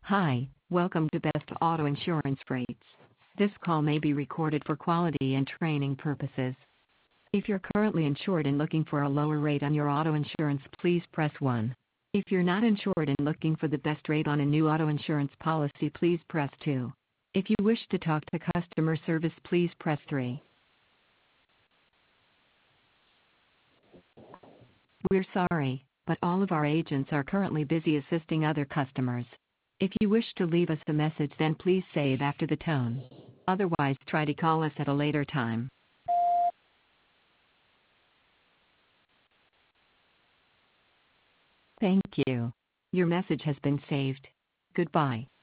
Hi, welcome to Best Auto Insurance Rates. This call may be recorded for quality and training purposes. If you're currently insured and looking for a lower rate on your auto insurance, please press 1. If you're not insured and looking for the best rate on a new auto insurance policy, please press 2. If you wish to talk to customer service, please press 3. We're sorry, but all of our agents are currently busy assisting other customers. If you wish to leave us a message, then please save after the tone. Otherwise, try to call us at a later time. Thank you. Your message has been saved. Goodbye.